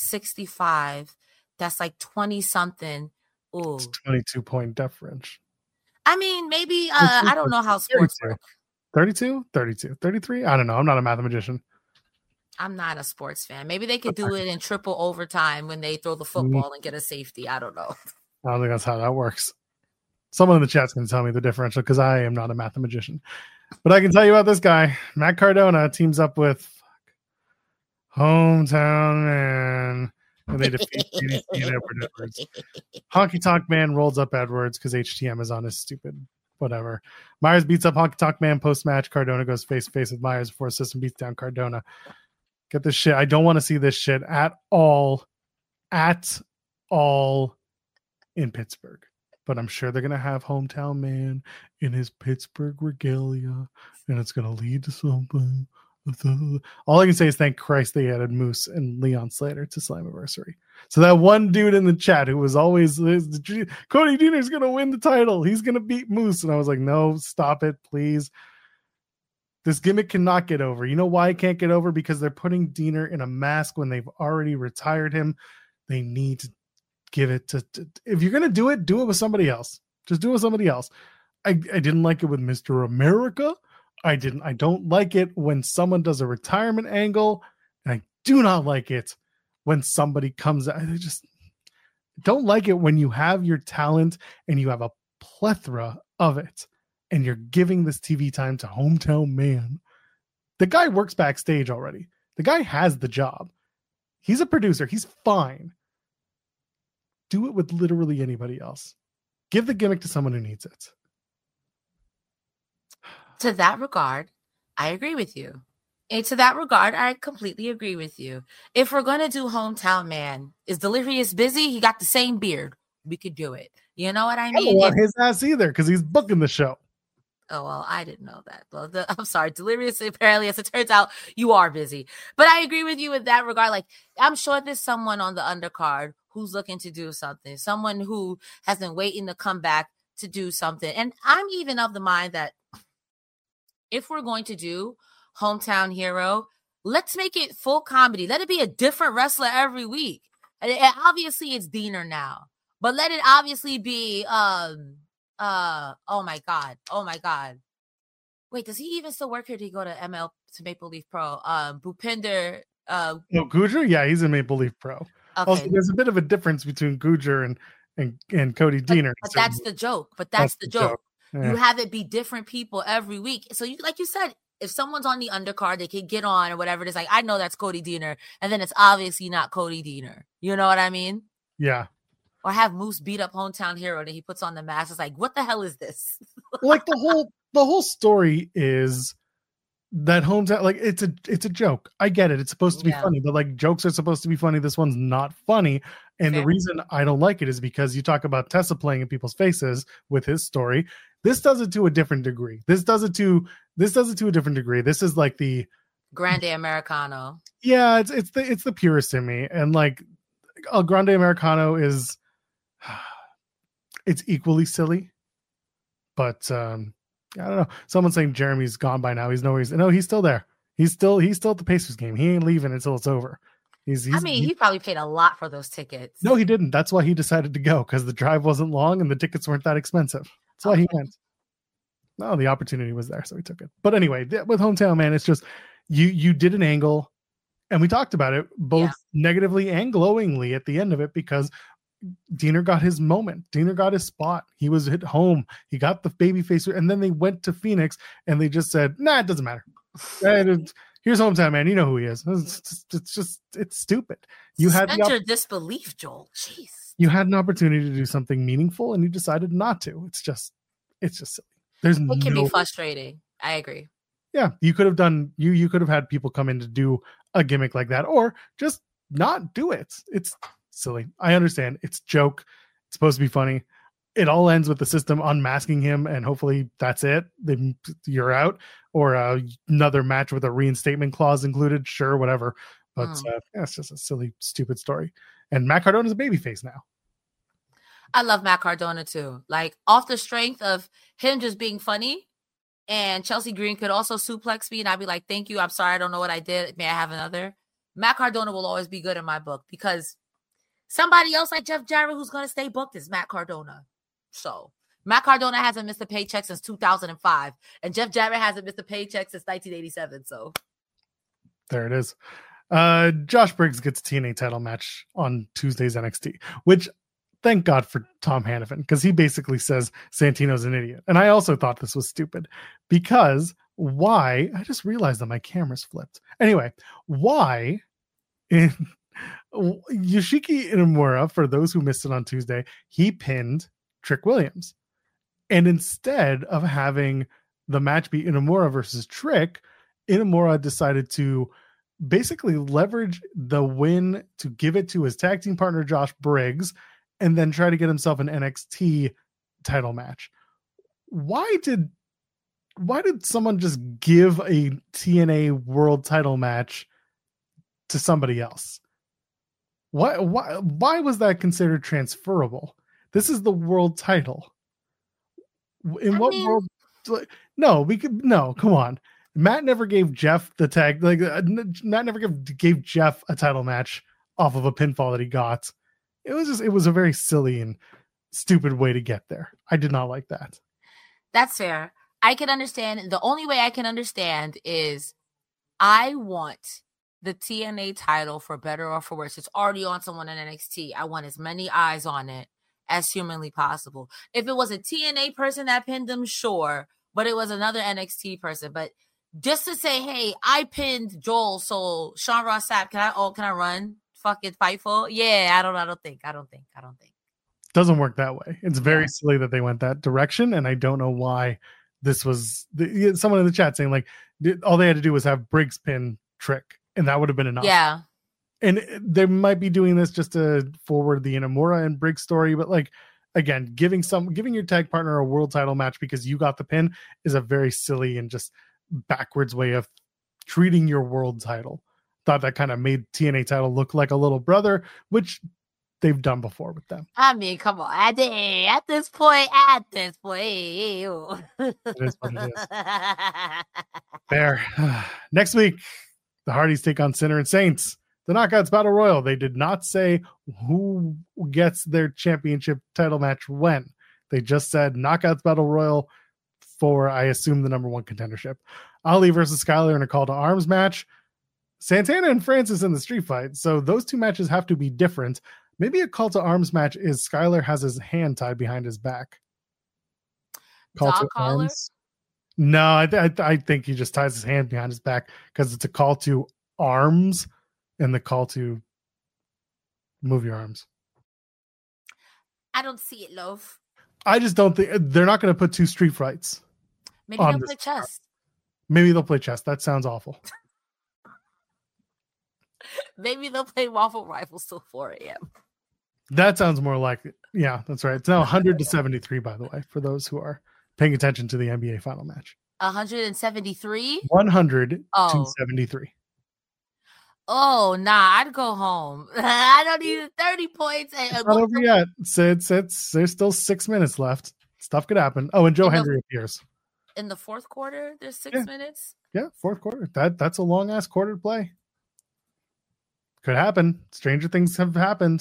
That's like 20 something. Ooh. It's 22-point difference. I mean, maybe, I don't know how sports 32. work. 32, 32, 33. I don't know. I'm not a mathematician. I'm not a sports fan. Maybe they could do it in triple overtime when they throw the football and get a safety. I don't know. I don't think that's how that works. Someone in the chat's going to tell me the differential because I am not a mathematician. But I can tell you about this guy. Matt Cardona teams up with Hometown Man, and they defeat DDT and Edward Edwards. Honky Tonk Man rolls up Edwards because HTM is on his stupid whatever. Myers beats up Honky Tonk Man post-match. Cardona goes face-to-face with Myers before System beats down Cardona. Get this shit. I don't want to see this shit at all in Pittsburgh. But I'm sure they're going to have Hometown Man in his Pittsburgh regalia, and it's going to lead to something. All I can say is thank Christ they added Moose and Leon Slater to Slammiversary. So that one dude in the chat who was always, Cody Deaner's going to win the title. He's going to beat Moose. And I was like, no, stop it, please. This gimmick cannot get over. You know why it can't get over? Because they're putting Deaner in a mask when they've already retired him. They need to give it to if you're gonna do it with somebody else. Just do it with somebody else. I didn't like it with Mr. America. I don't like it when someone does a retirement angle, and I do not like it when somebody comes out. I just don't like it when you have your talent and you have a plethora of it and you're giving this TV time to Hometown Man. The guy works backstage already. The guy has the job. He's a producer. He's fine. Do it with literally anybody else. Give the gimmick to someone who needs it. To that regard, I agree with you. And to that regard, I completely agree with you. If we're going to do Hometown Man, is Delirious busy? He got the same beard. We could do it. You know what I mean? I don't want his ass either because he's booking the show. Oh, well, I didn't know that. Well, I'm sorry. Delirious, apparently, as it turns out, you are busy. But I agree with you in that regard. Like, I'm sure there's someone on the undercard who's looking to do something, someone who has been waiting to come back to do something. And I'm even of the mind that if we're going to do Hometown Hero, let's make it full comedy. Let it be a different wrestler every week. And obviously, it's Deaner now. But let it obviously be... oh my god. Wait, does he even still work here? Did he go to Maple Leaf Pro? Bhupinder Gujar? Yeah, he's in Maple Leaf Pro. Okay. Also, there's a bit of a difference between Gujar and Cody Deaner. But that's the joke. That's the joke. Yeah. You have it be different people every week. So you, like you said, if someone's on the undercard, they can get on or whatever. It's like, I know that's Cody Deaner, and then it's obviously not Cody Deaner. You know what I mean? Yeah. Or have Moose beat up Hometown Hero and he puts on the mask. It's like, what the hell is this? Like the whole story is that Hometown, like it's a joke. I get it. It's supposed to be funny, but like jokes are supposed to be funny. This one's not funny. And the reason I don't like it is because you talk about Tessa playing in people's faces with his story. This does it to a different degree. This does it to a different degree. This is like the Grande Americano. Yeah, it's the purist in me. And like El Grande Americano is it's equally silly, but I don't know. Someone's saying Jeremy's gone by now. He's still there. He's still at the Pacers game. He ain't leaving until it's over. He probably paid a lot for those tickets. No, he didn't. That's why he decided to go, because the drive wasn't long and the tickets weren't that expensive. That's why he went. No, the opportunity was there, so he took it. But anyway, with Hometown Man, it's just you did an angle, and we talked about it both negatively and glowingly at the end of it, because Deaner got his moment. Deaner got his spot. He was hit home. He got the baby face, and then they went to Phoenix and they just said, nah, it doesn't matter. Here's Hometown Man. You know who he is. It's stupid. You had your disbelief, Joel. Jeez. You had an opportunity to do something meaningful and you decided not to. It's just silly. It can be frustrating. I agree. Yeah. You could have done, you could have had people come in to do a gimmick like that, or just not do it. It's silly. I understand. It's joke. It's supposed to be funny. It all ends with the system unmasking him, and hopefully that's it. Then you're out, or another match with a reinstatement clause included. Sure, whatever. But it's just a silly, stupid story. And Matt Cardona's a babyface now. I love Matt Cardona too. Like, off the strength of him just being funny, and Chelsea Green could also suplex me, and I'd be like, "Thank you. I'm sorry. I don't know what I did. May I have another?" Matt Cardona will always be good in my book, because somebody else like Jeff Jarrett who's going to stay booked is Matt Cardona. So Matt Cardona hasn't missed a paycheck since 2005, and Jeff Jarrett hasn't missed a paycheck since 1987. So there it is. Josh Briggs gets a TNA title match on Tuesday's NXT, which thank God for Tom Hannafin, because he basically says Santino's an idiot. And I also thought this was stupid because why? I just realized that my camera's flipped. Anyway, why in Yoshiki Inamura, for those who missed it on Tuesday, he pinned Trick Williams. And instead of having the match be Inamura versus Trick, Inamura decided to basically leverage the win to give it to his tag team partner, Josh Briggs, and then try to get himself an NXT title match. Why did someone just give a TNA world title match to somebody else? Why was that considered transferable? This is the world title. World? No, come on. Matt never gave Jeff the tag. Matt never gave Jeff a title match off of a pinfall that he got. It was a very silly and stupid way to get there. I did not like that. That's fair. I can understand. The only way I can understand is I want the TNA title, for better or for worse. It's already on someone in NXT. I want as many eyes on it as humanly possible. If it was a TNA person that pinned them, sure, but it was another NXT person. But just to say, hey, I pinned Joel, so Sean Ross Sapp, can I run? Fucking Fightful? Yeah, I don't think. Doesn't work that way. It's very silly that they went that direction, and I don't know why this was. Someone in the chat saying all they had to do was have Briggs pin Trick, and that would have been enough. Yeah. And they might be doing this just to forward the Inamura and Briggs story, but again, giving your tag partner a world title match because you got the pin is a very silly and just backwards way of treating your world title. Thought that kind of made TNA title look like a little brother, which they've done before with them. I mean, come on, at this point. It is what it is. There. Next week, the Hardys take on Sinner and Saints. The Knockouts Battle Royal. They did not say who gets their championship title match when. They just said Knockouts Battle Royal for, I assume, the number one contendership. Ali versus Skyler in a call to arms match. Santana and Francis in the street fight. So those two matches have to be different. Maybe a call to arms match is Skyler has his hand tied behind his back. Call to arms. No, I think he just ties his hand behind his back because it's a call to arms and the call to move your arms. I don't see it, love. I just don't think they're not going to put two street fights. Maybe they'll play chess. Maybe they'll play chess. That sounds awful. Maybe they'll play Waffle Rifles till 4 a.m. That sounds more like it. Yeah, that's right. It's now 100-73, by the way, for those who are paying attention to the NBA final match. 173? 100-73. Oh, nah, I'd go home. I don't need 30 points. It's not over yet. There's still 6 minutes left. Stuff could happen. Oh, and Joe Hendry appears. In the fourth quarter, there's 6 minutes? Yeah, fourth quarter. That's a long-ass quarter to play. Could happen. Stranger things have happened.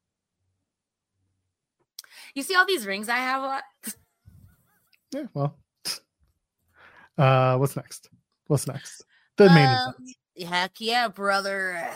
You see all these rings I have on? Yeah, well. What's next? The main event. Heck yeah, brother.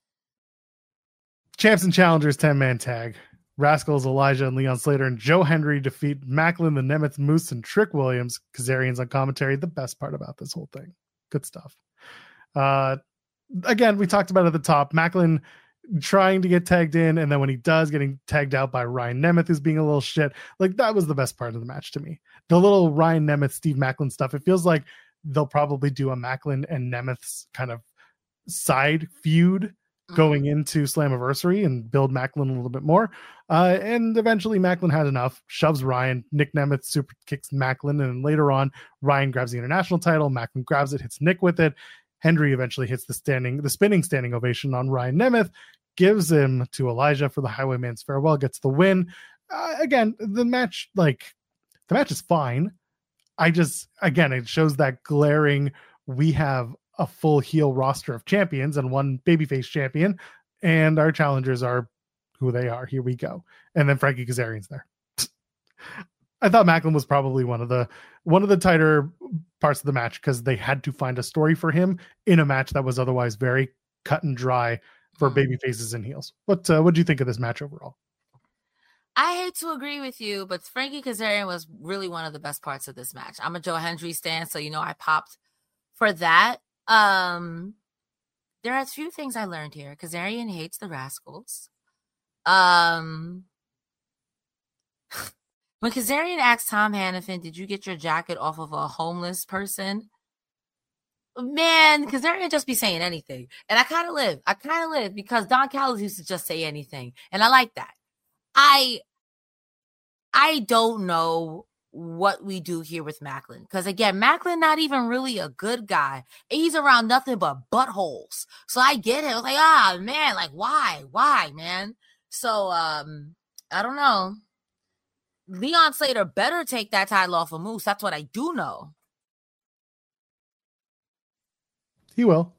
Champs and Challengers 10-man tag. Rascals, Elijah, and Leon Slater and Joe Hendry defeat Macklin, the Nemeth Moose, and Trick Williams. Kazarian's on commentary. The best part about this whole thing. Good stuff. Again, we talked about at the top, Macklin trying to get tagged in, and then when he does, getting tagged out by Ryan Nemeth, who's being a little shit. That was the best part of the match to me. The little Ryan Nemeth, Steve Macklin stuff. It feels like they'll probably do a Macklin and Nemeth's kind of side feud going into Slammiversary and build Macklin a little bit more. And eventually Macklin had enough, shoves Ryan, Nick Nemeth super kicks Macklin, and later on, Ryan grabs the international title, Macklin grabs it, hits Nick with it. Hendry eventually hits the spinning standing ovation on Ryan Nemeth, gives him to Elijah for the Highwayman's Farewell, gets the win. Again, the match is fine. It shows that glaring, we have a full heel roster of champions and one babyface champion, and our challengers are who they are. Here we go. And then Frankie Kazarian's there. I thought Macklin was probably one of the tighter parts of the match because they had to find a story for him in a match that was otherwise very cut and dry for baby faces and heels. What do you think of this match overall? I hate to agree with you, but Frankie Kazarian was really one of the best parts of this match. I'm a Joe Hendry stan, so I popped for that. There are a few things I learned here. Kazarian hates the Rascals. When Kazarian asked Tom Hannafin, did you get your jacket off of a homeless person? Man, Kazarian just be saying anything. And I kind of live because Don Callis used to just say anything. And I like that. I don't know what we do here with Macklin. Because again, Macklin not even really a good guy. He's around nothing but buttholes. So I get it. I was like, man, like why, man? So I don't know. Leon Slater better take that title off of Moose. That's what I do know. He will.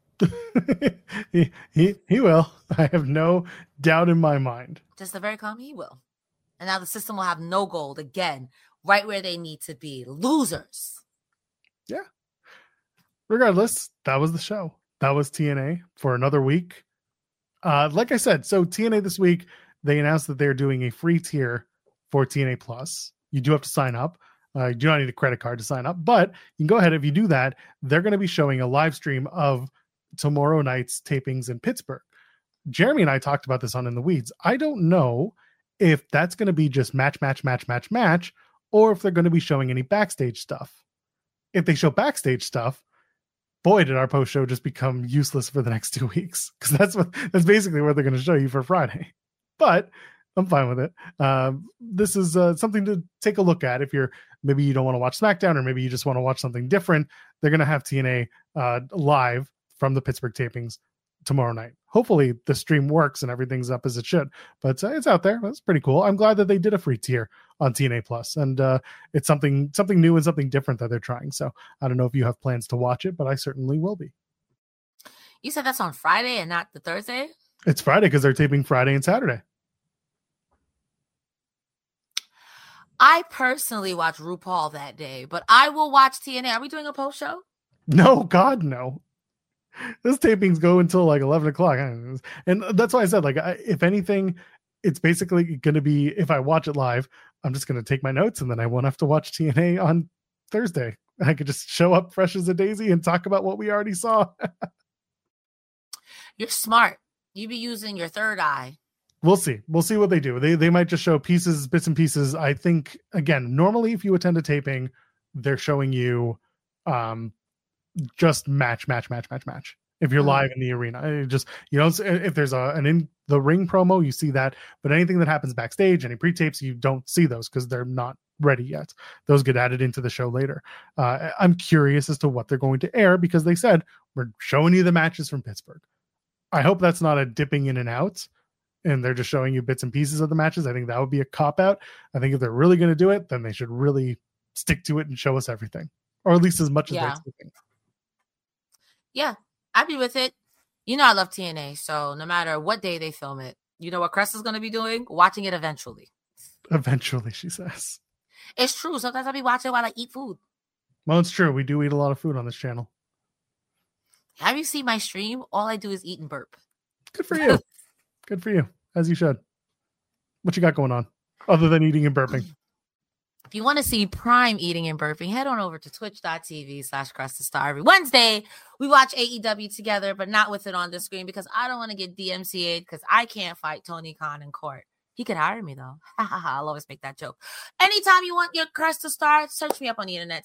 he will. I have no doubt in my mind. Just a very calm, he will. And now the system will have no gold again, right where they need to be. Losers. Yeah. Regardless, that was the show. That was TNA for another week. Like I said, so TNA this week, they announced that they're doing a free tier for TNA Plus. You do have to sign up. You do not need a credit card to sign up, but you can go ahead. If you do that, they're going to be showing a live stream of tomorrow night's tapings in Pittsburgh. Jeremy and I talked about this on In the Weeds. I don't know if that's going to be just match, or if they're going to be showing any backstage stuff. If they show backstage stuff, boy, did our post show just become useless for the next 2 weeks, because that's basically what they're going to show you for Friday. But I'm fine with it. This is something to take a look at if maybe you don't want to watch SmackDown, or maybe you just want to watch something different. They're going to have TNA live from the Pittsburgh tapings tomorrow night. Hopefully the stream works and everything's up as it should, but it's out there. That's pretty cool. I'm glad that they did a free tier on TNA Plus, and it's something new and something different that they're trying. So I don't know if you have plans to watch it, but I certainly will be. You said that's on Friday and not the Thursday? It's Friday because they're taping Friday and Saturday. I personally watch RuPaul that day, but I will watch TNA. Are we doing a post show? No, God, no. This tapings go until like 11 o'clock. And that's why I said, like, if anything, it's basically going to be, if I watch it live, I'm just going to take my notes, and then I won't have to watch TNA on Thursday. I could just show up fresh as a daisy and talk about what we already saw. You're smart. You be using your third eye. We'll see what they do. They might just show bits and pieces. I think, again, normally if you attend a taping, they're showing you just match. If you're live in the arena, if there's an in the ring promo, you see that, but anything that happens backstage, any pre-tapes, you don't see those because they're not ready yet. Those get added into the show later. I'm curious as to what they're going to air, because they said we're showing you the matches from Pittsburgh. I hope that's not a dipping in and out and they're just showing you bits and pieces of the matches. I think that would be a cop-out. I think if they're really going to do it, then they should really stick to it and show us everything, or at least as much as they're sticking. Yeah, I'd be with it. I love TNA, so no matter what day they film it, you know what Crest is going to be doing? Watching it eventually. Eventually, she says. It's true. Sometimes I'll be watching while I eat food. Well, it's true. We do eat a lot of food on this channel. Have you seen my stream? All I do is eat and burp. Good for you. Good for you. As you should. What you got going on other than eating and burping? If you want to see prime eating and burping, head on over to twitch.tv/CrestTheStar. Every Wednesday, we watch AEW together, but not with it on the screen because I don't want to get DMCA'd because I can't fight Tony Khan in court. He could hire me, though. I'll always make that joke. Anytime you want your Crest to Star, search me up on the internet,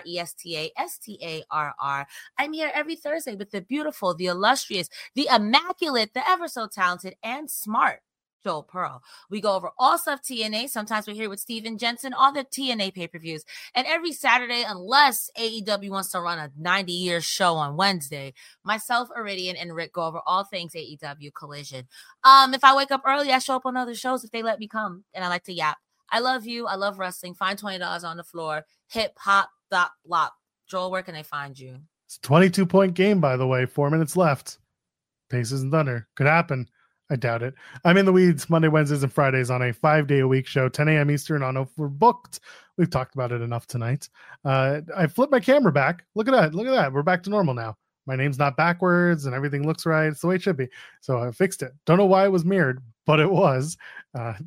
CrestaStarr. I'm here every Thursday with the beautiful, the illustrious, the immaculate, the ever so talented, and smart Joel Pearl. We go over all stuff TNA. Sometimes we're here with Steven Jensen, all the TNA pay-per-views. And every Saturday, unless AEW wants to run a 90-year show on Wednesday, myself, Iridian, and Rick go over all things AEW Collision. If I wake up early, I show up on other shows if they let me come, and I like to yap. I love you. I love wrestling. Find $20 on the floor. Hip-hop.block. Joel, where can they find you? It's a 22-point game, by the way. 4 minutes left. Paces and Thunder. Could happen. I doubt it. I'm in the weeds Monday, Wednesdays, and Fridays on a 5-day-a-week show, 10 a.m. Eastern on Overbooked. We've talked about it enough tonight. I flipped my camera back. Look at that. Look at that. We're back to normal now. My name's not backwards and everything looks right. It's the way it should be. So I fixed it. Don't know why it was mirrored, but it was.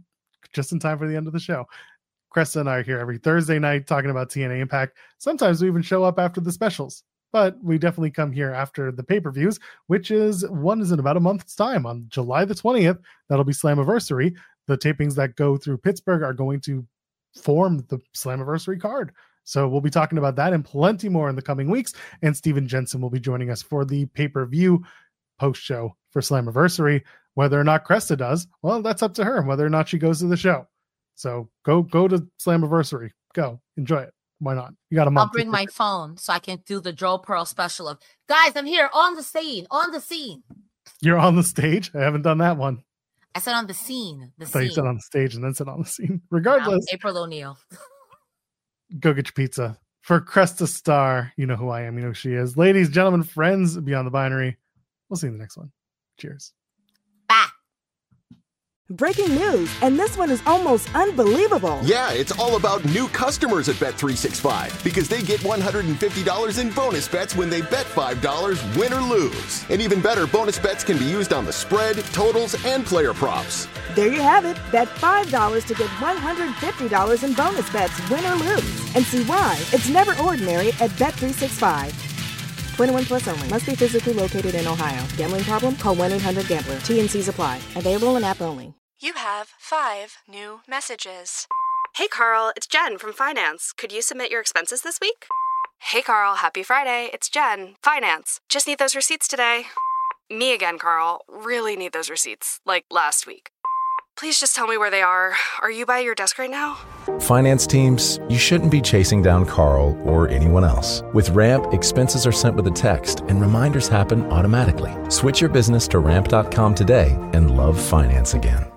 just in time for the end of the show. Cresta and I are here every Thursday night talking about TNA Impact. Sometimes we even show up after the specials, but we definitely come here after the pay-per-views, which is in about a month's time. On July the 20th, that'll be Slammiversary. The tapings that go through Pittsburgh are going to form the Slammiversary card. So we'll be talking about that and plenty more in the coming weeks. And Steven Jensen will be joining us for the pay-per-view post-show for Slammiversary. Whether or not Cresta does, well, that's up to her, whether or not she goes to the show. So go to Slammiversary. Go. Enjoy it. Why not? You got a month. I'll bring my phone so I can do the Joe Pearl special of, guys, I'm here on the scene. You're on the stage? I haven't done that one. I said on the scene. I thought you said on the stage and then said on the scene. Regardless. April O'Neil. Go get your pizza. For Cresta Star, you know who I am. You know who she is. Ladies, gentlemen, friends, Beyond the Binary. We'll see you in the next one. Cheers. Bye. Breaking news, and this one is almost unbelievable. Yeah, it's all about new customers at Bet365 because they get $150 in bonus bets when they bet $5, win or lose. And even better, bonus bets can be used on the spread, totals, and player props. There you have it. Bet $5 to get $150 in bonus bets, win or lose. And see why it's never ordinary at Bet365. 21 plus only. Must be physically located in Ohio. Gambling problem? Call 1-800-GAMBLER. T&Cs apply. Available in app only. You have 5 new messages. Hey, Carl, it's Jen from Finance. Could you submit your expenses this week? Hey, Carl, happy Friday. It's Jen, Finance. Just need those receipts today. Me again, Carl. Really need those receipts, like last week. Please just tell me where they are. Are you by your desk right now? Finance teams, you shouldn't be chasing down Carl or anyone else. With Ramp, expenses are sent with a text and reminders happen automatically. Switch your business to ramp.com today and love finance again.